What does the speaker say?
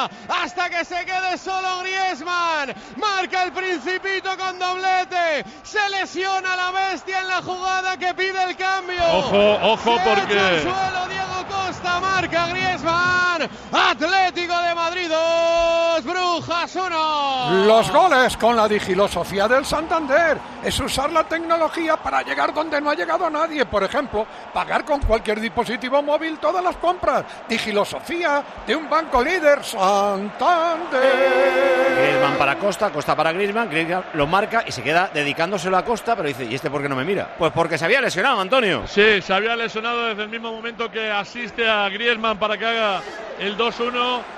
hasta que se quede solo Griezmann. Marca el Principito con doblete. Se lesiona la bestia en la jugada que pide el cambio. Ojo, se porque echa al suelo Diego Costa, marca Griezmann. Atlético de Madrid 2, Brujas 1. Los goles con la digilosofía del Santander es usar la tecnología para llegar donde no ha llegado nadie. Por ejemplo, pagar con cualquier dispositivo móvil todas las compras. Digilosofía de un banco líder, Santander. Griezmann para Costa, Costa para Griezmann lo marca y se queda dedicándoselo a Costa, pero dice, ¿y este por qué no me mira? Pues porque se había lesionado, Antonio. sí, se había lesionado desde el mismo momento que asiste a Griezmann para que haga el 2-1.